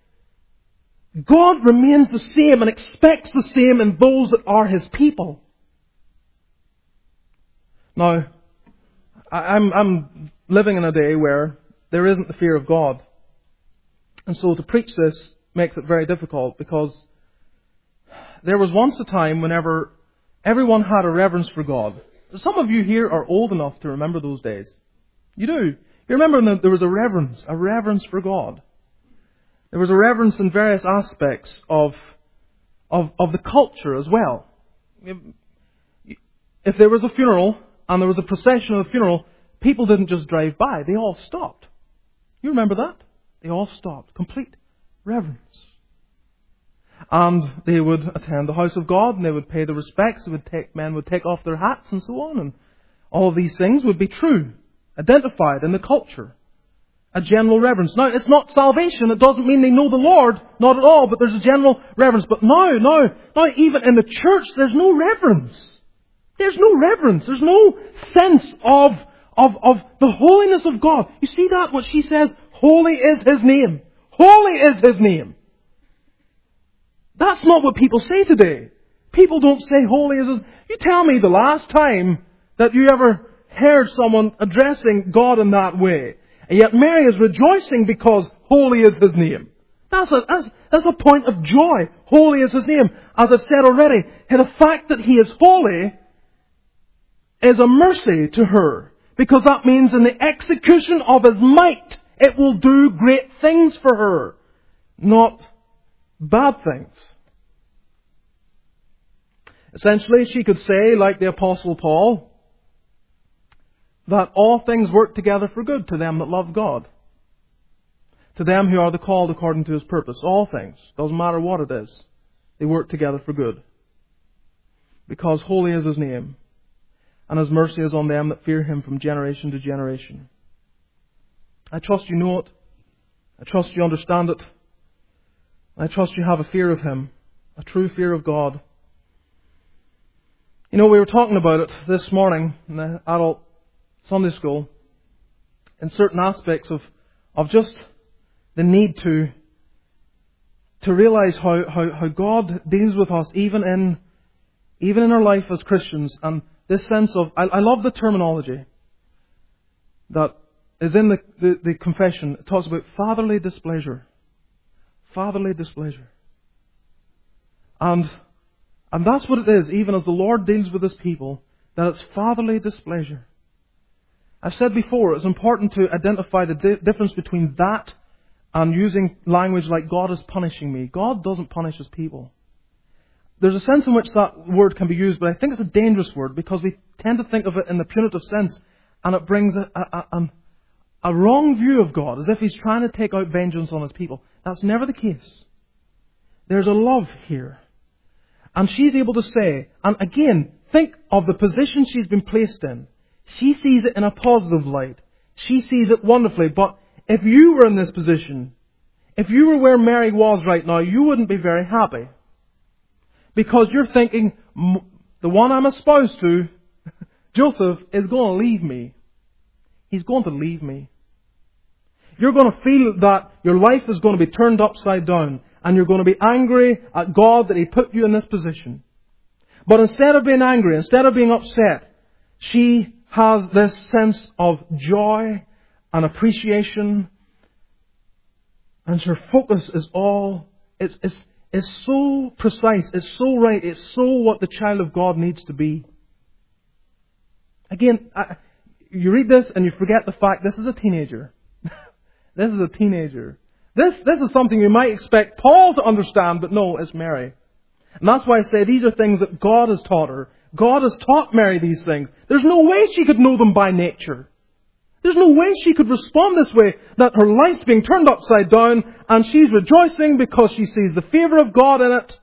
God remains the same and expects the same in those that are His people. Now, I'm living in a day where there isn't the fear of God. And so to preach this makes it very difficult, because there was once a time whenever everyone had a reverence for God. Some of you here are old enough to remember those days. You do. You remember that there was a reverence for God. There was a reverence in various aspects of the culture as well. If there was a funeral and there was a procession of the funeral, people didn't just drive by. They all stopped. You remember that? They all stopped. Complete reverence. And they would attend the house of God, and they would pay the respects. Men would take off their hats and so on. And all of these things would be true. identified in the culture. A general reverence. Now, it's not salvation. It doesn't mean they know the Lord. Not at all. But there's a general reverence. But now, even in the church, there's no reverence. There's no reverence. There's no sense of the holiness of God. You see that? What she says, holy is His name. Holy is His name. That's not what people say today. People don't say holy is His... You tell me the last time that you ever heard someone addressing God in that way. And yet Mary is rejoicing because holy is His name. That's a point of joy. Holy is His name. As I've said already, the fact that He is holy is a mercy to her. Because that means in the execution of His might, it will do great things for her. Not bad things. Essentially, she could say, like the Apostle Paul, that all things work together for good to them that love God. To them who are the called according to His purpose. All things. Doesn't matter what it is. They work together for good. Because holy is His name. And His mercy is on them that fear Him from generation to generation. I trust you know it. I trust you understand it. I trust you have a fear of Him. A true fear of God. You know, we were talking about it this morning in the adult Sunday school, in certain aspects of just the need to realize how God deals with us even in our life as Christians, and this sense of, I love the terminology that is in the confession. It talks about fatherly displeasure. Fatherly displeasure. And that's what it is, even as the Lord deals with His people, that it's fatherly displeasure. I've said before, it's important to identify the difference between that and using language like God is punishing me. God doesn't punish His people. There's a sense in which that word can be used, but I think it's a dangerous word because we tend to think of it in the punitive sense, and it brings a wrong view of God, as if He's trying to take out vengeance on His people. That's never the case. There's a love here. And she's able to say, and again, think of the position she's been placed in. She sees it in a positive light. She sees it wonderfully. But if you were in this position, if you were where Mary was right now, you wouldn't be very happy. Because you're thinking, the one I'm espoused to, Joseph, is going to leave me. He's going to leave me. You're going to feel that your life is going to be turned upside down. And you're going to be angry at God that He put you in this position. But instead of being angry, instead of being upset, she has this sense of joy and appreciation. And her focus is so precise, it's so right, it's so what the child of God needs to be. Again, you read this and you forget the fact this is a teenager. This is a teenager. This is something you might expect Paul to understand, but no, it's Mary. And that's why I say these are things that God has taught her. God has taught Mary these things. There's no way she could know them by nature. There's no way she could respond this way, that her life's being turned upside down and she's rejoicing because she sees the favour of God in it.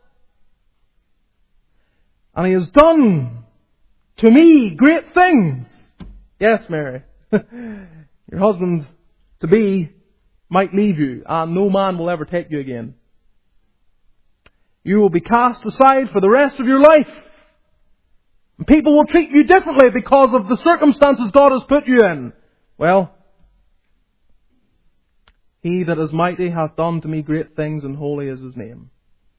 And He has done to me great things. Yes, Mary. Your husband to be might leave you, and no man will ever take you again. You will be cast aside for the rest of your life. And people will treat you differently because of the circumstances God has put you in. Well, He that is mighty hath done to me great things, and holy is His name.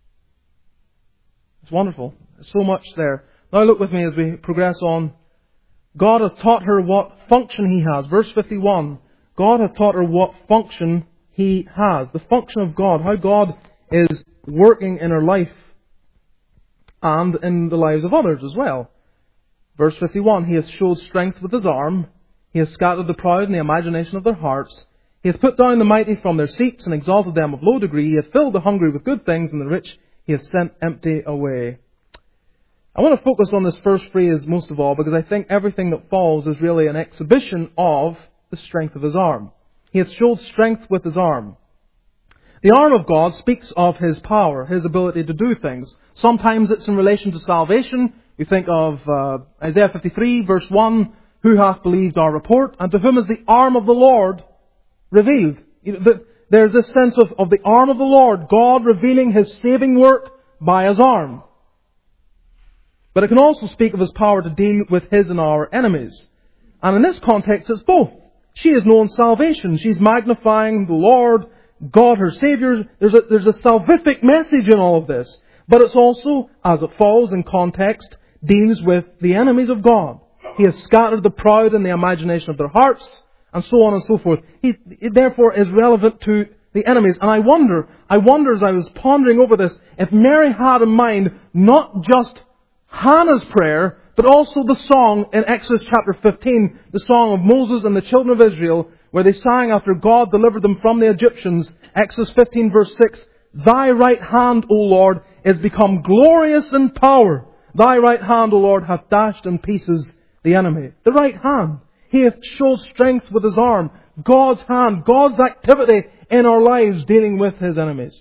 It's wonderful. There's so much there. Now look with me as we progress on. God hath taught her what function He has. Verse 51. God hath taught her what function He has. The function of God. How God is working in her life. And in the lives of others as well. Verse 51. He hath showed strength with His arm. He hath scattered the proud in the imagination of their hearts. He hath put down the mighty from their seats and exalted them of low degree. He hath filled the hungry with good things, and the rich He hath sent empty away. I want to focus on this first phrase most of all, because I think everything that follows is really an exhibition of the strength of His arm. He hath showed strength with His arm. The arm of God speaks of His power, His ability to do things. Sometimes it's in relation to salvation. You think of Isaiah 53 verse 1, who hath believed our report, and to whom is the arm of the Lord revealed. There's this sense of the arm of the Lord, God revealing His saving work by His arm. But it can also speak of His power to deal with His and our enemies. And in this context, it's both. She has known salvation. She's magnifying the Lord, God, her Saviour. There's a salvific message in all of this. But it's also, as it falls in context, deals with the enemies of God. He has scattered the proud in the imagination of their hearts, and so on and so forth. He therefore is relevant to the enemies. And I wonder as I was pondering over this, if Mary had in mind not just Hannah's prayer, but also the song in Exodus chapter 15, the song of Moses and the children of Israel, where they sang after God delivered them from the Egyptians. Exodus 15 verse 6, Thy right hand, O Lord, is become glorious in power. Thy right hand, O Lord, hath dashed in pieces the enemy. The right hand. He hath showed strength with His arm. God's hand, God's activity in our lives dealing with His enemies.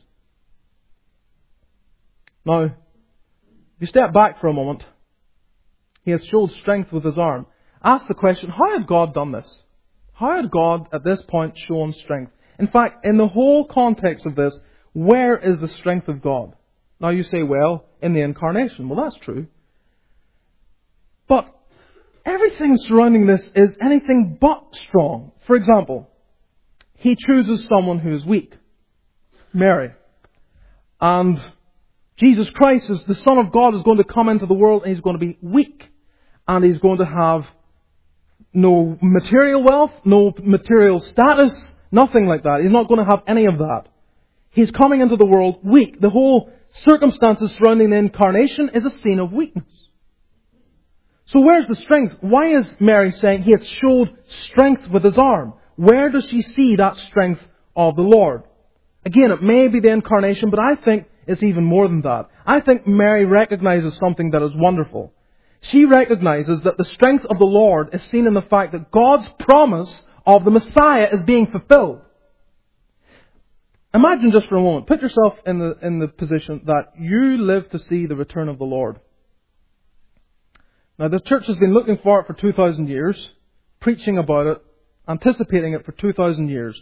Now, if you step back for a moment, He hath showed strength with His arm. Ask the question, how had God done this? How had God at this point shown strength? In fact, in the whole context of this, where is the strength of God? Now you say, well, in the incarnation. Well, that's true. But everything surrounding this is anything but strong. For example, He chooses someone who is weak. Mary. And Jesus Christ, as the Son of God, is going to come into the world and He's going to be weak. And He's going to have no material wealth, no material status, nothing like that. He's not going to have any of that. He's coming into the world weak. The whole circumstances surrounding the incarnation is a scene of weakness. So where's the strength? Why is Mary saying He hath showed strength with His arm? Where does she see that strength of the Lord? Again, it may be the incarnation, but I think it's even more than that. I think Mary recognizes something that is wonderful. She recognizes that the strength of the Lord is seen in the fact that God's promise of the Messiah is being fulfilled. Imagine just for a moment, put yourself in the position that you live to see the return of the Lord. Now the church has been looking for it for 2,000 years, preaching about it, anticipating it for 2,000 years.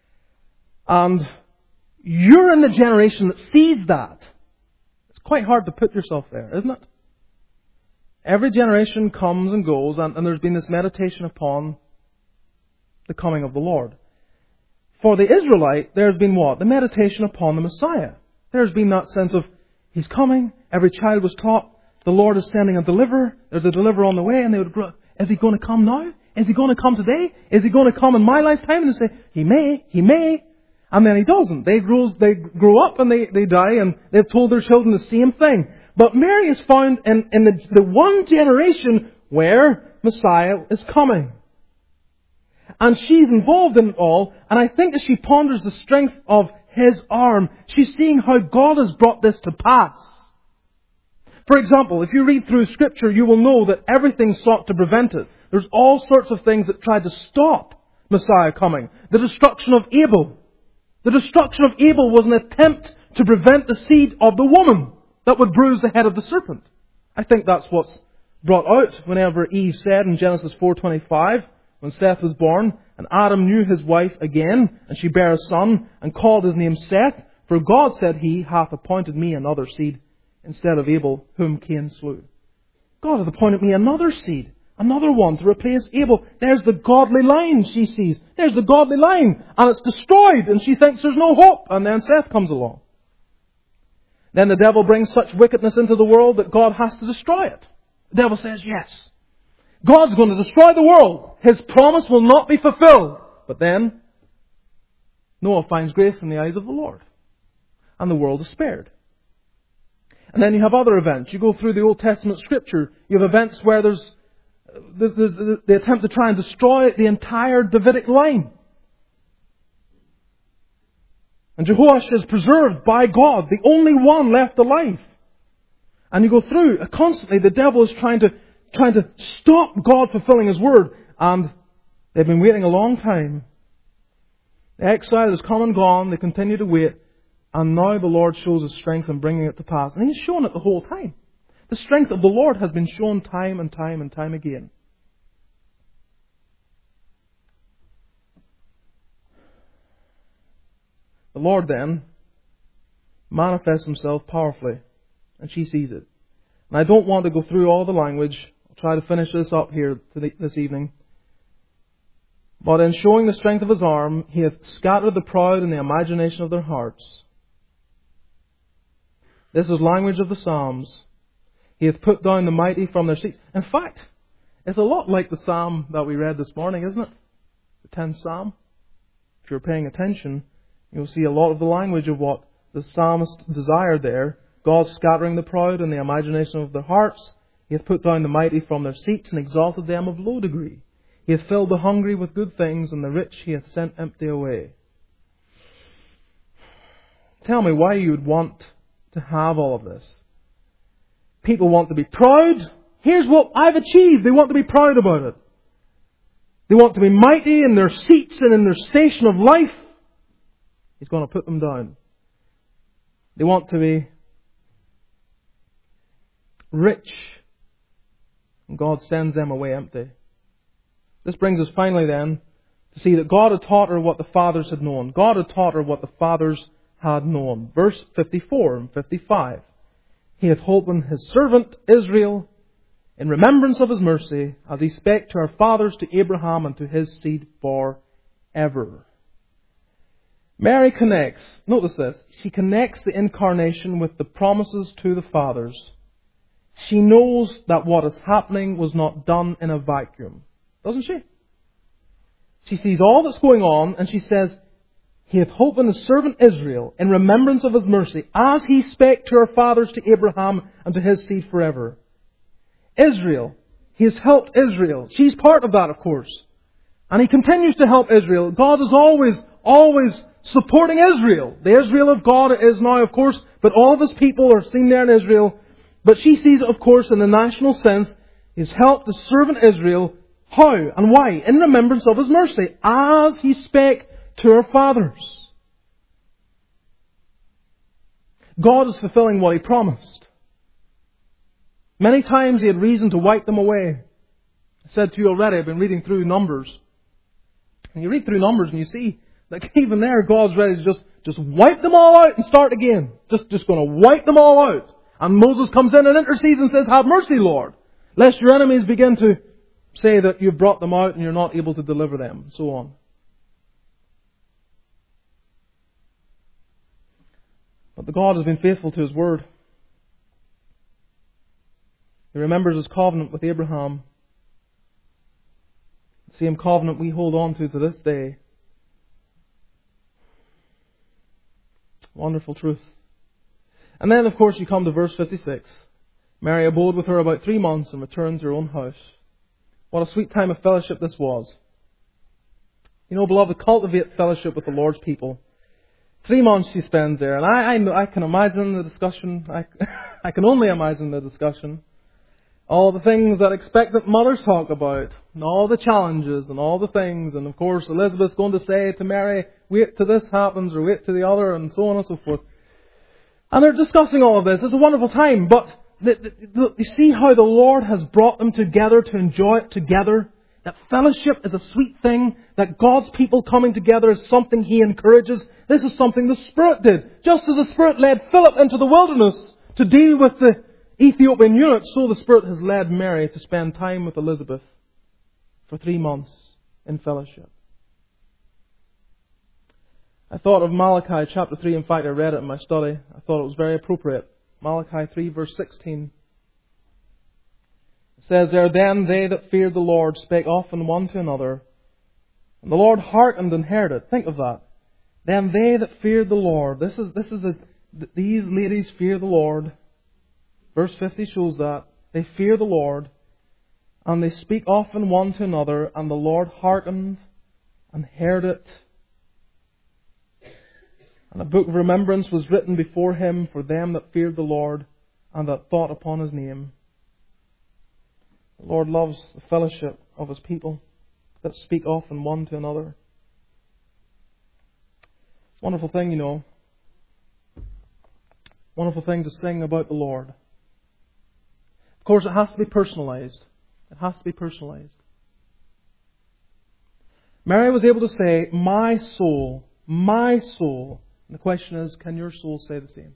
And you're in the generation that sees that. It's quite hard to put yourself there, isn't it? Every generation comes and goes, and there's been this meditation upon the coming of the Lord. For the Israelite, there's been what? The meditation upon the Messiah. There's been that sense of, He's coming. Every child was taught, the Lord is sending a deliverer. There's a deliverer on the way, and they would grow, is He going to come now? Is He going to come today? Is He going to come in my lifetime? And they say, He may. And then He doesn't. They grow up and they die, and they've told their children the same thing. But Mary is found in the one generation where Messiah is coming. And she's involved in it all, and I think as she ponders the strength of His arm, she's seeing how God has brought this to pass. For example, if you read through Scripture, you will know that everything sought to prevent it. There's all sorts of things that tried to stop Messiah coming. The destruction of Abel. The destruction of Abel was an attempt to prevent the seed of the woman that would bruise the head of the serpent. I think that's what's brought out whenever Eve said in Genesis 4:25, when Seth was born, and Adam knew his wife again, and she bare a son, and called his name Seth, for God, said He, hath appointed me another seed instead of Abel, whom Cain slew. God hath appointed me another seed, another one to replace Abel. There's the godly line, she sees. There's the godly line, and it's destroyed, and she thinks there's no hope, and then Seth comes along. Then the devil brings such wickedness into the world that God has to destroy it. The devil says, yes, God's going to destroy the world. His promise will not be fulfilled. But then Noah finds grace in the eyes of the Lord. And the world is spared. And then you have other events. You go through the Old Testament Scripture. You have events where there's the attempt to try and destroy the entire Davidic line. And Jehoash is preserved by God, the only one left alive. And you go through, constantly the devil is trying to stop God fulfilling His word. And they've been waiting a long time. The exile has come and gone, they continue to wait. And now the Lord shows His strength in bringing it to pass. And He's shown it the whole time. The strength of the Lord has been shown time and time and time again. The Lord then manifests Himself powerfully, and she sees it. And I don't want to go through all the language. I'll try to finish this up here this evening. But in showing the strength of His arm, He hath scattered the proud in the imagination of their hearts. This is language of the Psalms. He hath put down the mighty from their seats. In fact, it's a lot like the Psalm that we read this morning, isn't it? The 10th Psalm. If you're paying attention, you'll see a lot of the language of what the psalmist desired there. God scattering the proud in the imagination of their hearts. He hath put down the mighty from their seats and exalted them of low degree. He hath filled the hungry with good things, and the rich He hath sent empty away. Tell me why you would want to have all of this. People want to be proud. Here's what I've achieved. They want to be proud about it. They want to be mighty in their seats and in their station of life. He's going to put them down. They want to be rich. And God sends them away empty. This brings us finally then to see that God had taught her what the fathers had known. God had taught her what the fathers had known. Verse 54 and 55. He hath holpen His servant Israel in remembrance of His mercy, as He spake to our fathers, to Abraham, and to his seed forever. Mary connects, notice this, she connects the incarnation with the promises to the fathers. She knows that what is happening was not done in a vacuum. Doesn't she? She sees all that's going on, and she says, He hath holpen His servant Israel in remembrance of His mercy, as He spake to our fathers, to Abraham, and to his seed forever. Israel. He has helped Israel. She's part of that, of course. And He continues to help Israel. God is always supporting Israel. The Israel of God is now, of course, but all of His people are seen there in Israel. But she sees it, of course, in the national sense. He's helped the servant Israel. How and why? In remembrance of His mercy, as He spake to our fathers. God is fulfilling what He promised. Many times He had reason to wipe them away. I said to you already, I've been reading through Numbers. And you read through Numbers and you see that even there God's ready to just wipe them all out and start again. Just going to wipe them all out. And Moses comes in and intercedes and says, Have mercy, Lord, lest your enemies begin to say that you've brought them out and you're not able to deliver them. So on. But the God has been faithful to His word. He remembers His covenant with Abraham. The same covenant we hold on to this day. Wonderful truth. And then, of course, you come to verse 56. Mary abode with her about 3 months and returned to her own house. What a sweet time of fellowship this was. You know, beloved, cultivate fellowship with the Lord's people. 3 months she spends there. And I can imagine the discussion. I can only imagine the discussion. All the things that expectant mothers talk about. And all the challenges and all the things. And of course, Elizabeth's going to say to Mary, wait till this happens or wait till the other, and so on and so forth. And they're discussing all of this. It's a wonderful time. But you see how the Lord has brought them together to enjoy it together. That fellowship is a sweet thing. That God's people coming together is something He encourages. This is something the Spirit did. Just as the Spirit led Philip into the wilderness to deal with the Ethiopian eunuch, so the Spirit has led Mary to spend time with Elizabeth for 3 months in fellowship. I thought of Malachi chapter 3. In fact, I read it in my study. I thought it was very appropriate. Malachi 3 verse 16. It says there, Then they that feared the Lord spake often one to another, and the Lord hearkened and heard it. Think of that. Then they that feared the Lord. These ladies fear the Lord. Verse 50 shows that. They fear the Lord, and they speak often one to another, and the Lord hearkened and heard it. And a book of remembrance was written before Him for them that feared the Lord and that thought upon His name. The Lord loves the fellowship of His people that speak often one to another. Wonderful thing, you know. Wonderful thing to sing about the Lord. Of course, it has to be personalized. It has to be personalized. Mary was able to say, my soul And the question is, can your soul say the same?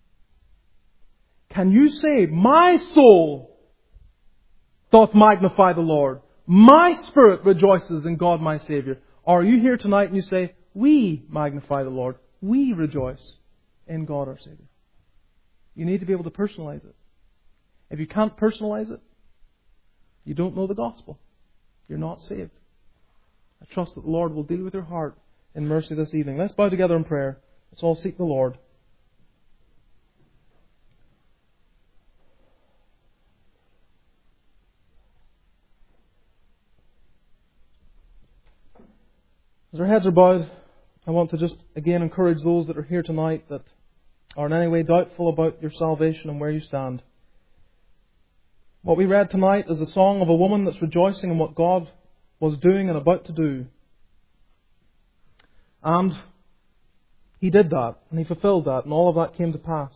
Can you say, my soul doth magnify the Lord. My spirit rejoices in God my Saviour. Or are you here tonight and you say, we magnify the Lord. We rejoice in God our Saviour. You need to be able to personalize it. If you can't personalize it, you don't know the gospel. You're not saved. I trust that the Lord will deal with your heart in mercy this evening. Let's bow together in prayer. Let's all seek the Lord. As our heads are bowed, I want to just again encourage those that are here tonight that are in any way doubtful about your salvation and where you stand. What we read tonight is a song of a woman that's rejoicing in what God was doing and about to do. And He did that, and He fulfilled that, and all of that came to pass.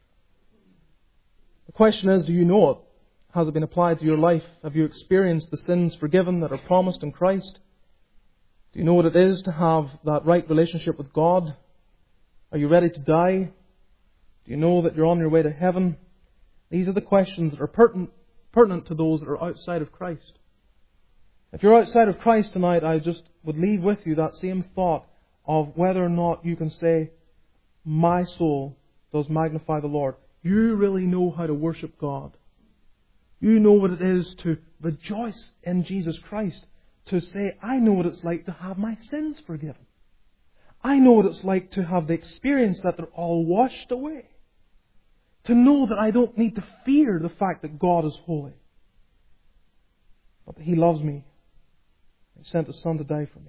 The question is, do you know it? Has it been applied to your life? Have you experienced the sins forgiven that are promised in Christ? Do you know what it is to have that right relationship with God? Are you ready to die? Do you know that you're on your way to heaven? These are the questions that are pertinent to those that are outside of Christ. If you're outside of Christ tonight, I just would leave with you that same thought of whether or not you can say, my soul does magnify the Lord. You really know how to worship God. You know what it is to rejoice in Jesus Christ. To say, I know what it's like to have my sins forgiven. I know what it's like to have the experience that they're all washed away. To know that I don't need to fear the fact that God is holy. But that He loves me. He sent His Son to die for me.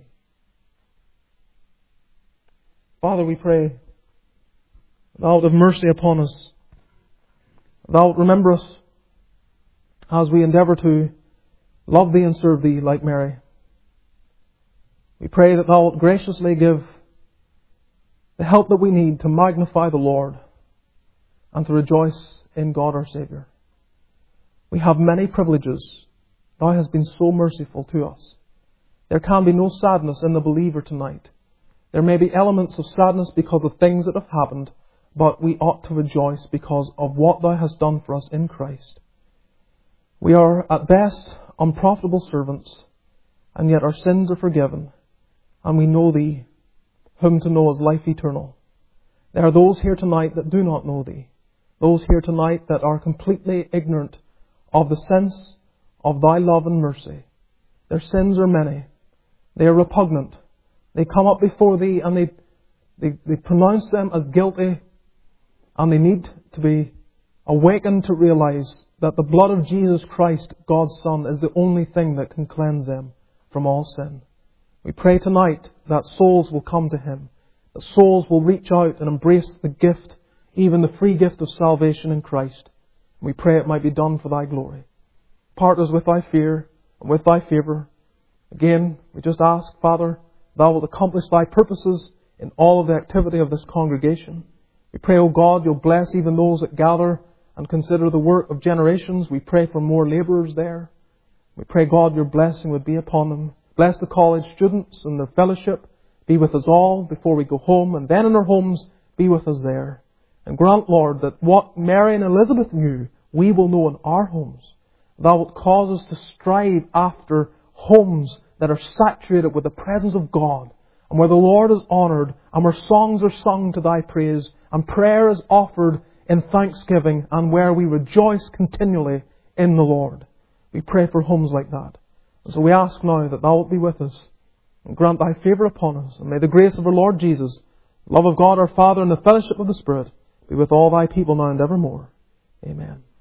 Father, we pray, Thou wilt have mercy upon us. Thou wilt remember us as we endeavour to love Thee and serve Thee like Mary. We pray that Thou wilt graciously give the help that we need to magnify the Lord and to rejoice in God our Saviour. We have many privileges. Thou hast been so merciful to us. There can be no sadness in the believer tonight. There may be elements of sadness because of things that have happened, but we ought to rejoice because of what Thou hast done for us in Christ. We are at best unprofitable servants, and yet our sins are forgiven, and we know Thee, whom to know is life eternal. There are those here tonight that do not know Thee, those here tonight that are completely ignorant of the sense of Thy love and mercy. Their sins are many. They are repugnant. They come up before Thee and they pronounce them as guilty, and they need to be awakened to realize that the blood of Jesus Christ, God's Son, is the only thing that can cleanse them from all sin. We pray tonight that souls will come to Him, that souls will reach out and embrace the gift, even the free gift of salvation in Christ. We pray it might be done for Thy glory. Part us with Thy fear and with Thy favour. Again, we just ask, Father, Thou wilt accomplish Thy purposes in all of the activity of this congregation. We pray, O God, You'll bless even those that gather and consider the work of generations. We pray for more labourers there. We pray, God, Your blessing would be upon them. Bless the college students and their fellowship. Be with us all before we go home, and then in our homes, be with us there. And grant, Lord, that what Mary and Elizabeth knew, we will know in our homes. Thou wilt cause us to strive after homes that are saturated with the presence of God, and where the Lord is honoured, and where songs are sung to Thy praise, and prayer is offered in thanksgiving, and where we rejoice continually in the Lord. We pray for homes like that. And so we ask now that Thou wilt be with us, and grant Thy favour upon us, and may the grace of our Lord Jesus, the love of God our Father, and the fellowship of the Spirit be with all Thy people now and evermore. Amen.